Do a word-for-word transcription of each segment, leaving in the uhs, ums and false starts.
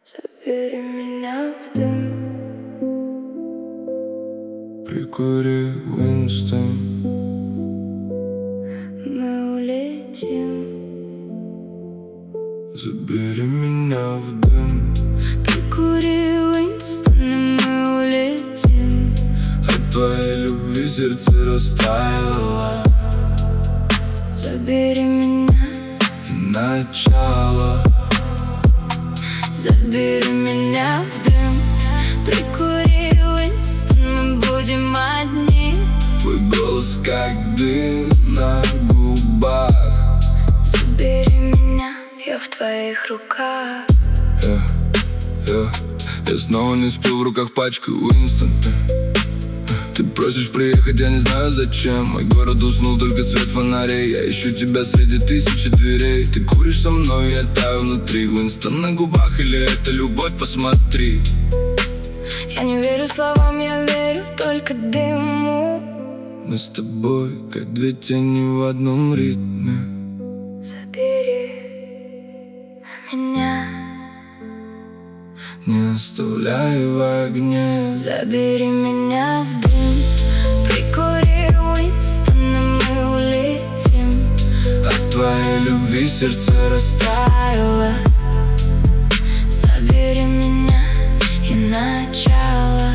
Забери меня в дым. Прикури, Уинстон. Мы улетим. Забери меня в дым. Прикури, Уинстон, и мы улетим. От твоей любви сердце растаяло. Забери меня И начало. Забери меня в дым. Прикури, Уинстон, мы будем одни. Твой голос как дым на губах. Забери меня, я в твоих руках. Я, я, я снова не сплю, в руках пачка Уинстон. Ты просишь приехать, я не знаю зачем. Мой город уснул, только свет фонарей. Я ищу тебя среди тысячи дверей. Ты куришь со мной, я таю внутри. Уинстон на губах или это любовь, посмотри. Я не верю словам, я верю только дыму. Мы с тобой, как две тени в одном ритме. Забери меня, Не оставляй в огне. забери меня в дым. Прикури, Уинстон, и мы улетим. От твоей любви сердце Растаяло. растаяло. Забери меня и начало.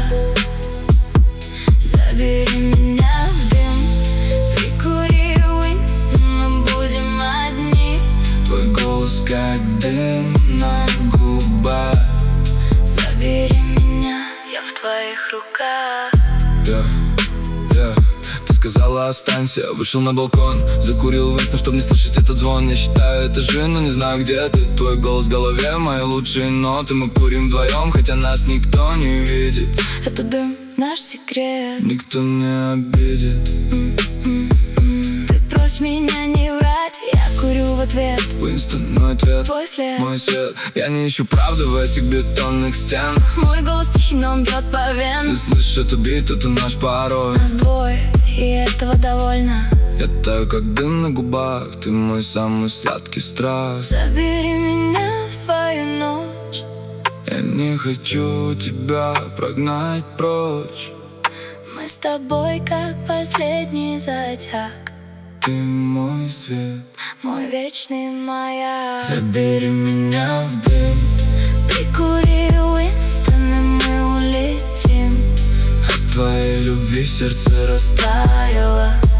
Забери меня в дым. Прикури, Уинстон, мы будем одни. Твой голос как дым на губах. Забери меня, я в твоих руках. Yeah, yeah. Ты сказала останься, я вышел на балкон. Закурил Уинстон, чтобы не слышать этот звон. Я считаю этажи, но не знаю где ты. Твой голос в голове, мои лучшие ноты. Мы курим вдвоем, хотя нас никто не видит. Это дым, наш секрет. Никто не обидит. М-м-м. Ты просишь меня не врать, я курю в ответ. Уинстон, мой ответ, Твой след, мой свет. Я не ищу правды в этих бетонных стенах. мой голос тихий, но он бьет по Ты венам. слышишь эту бит, это наш порой. Нас двое, и этого довольно. Я таю как дым на губах. Ты мой самый сладкий страх. Забери меня в свою ночь. Я не хочу тебя прогнать прочь. Мы с тобой как последний затяг. Ты мой свет. Мой вечный маяк. Забери меня в дым. Прикури, Уинстон, и мы улетим. От твоей любви сердце растаяло. Растаяло.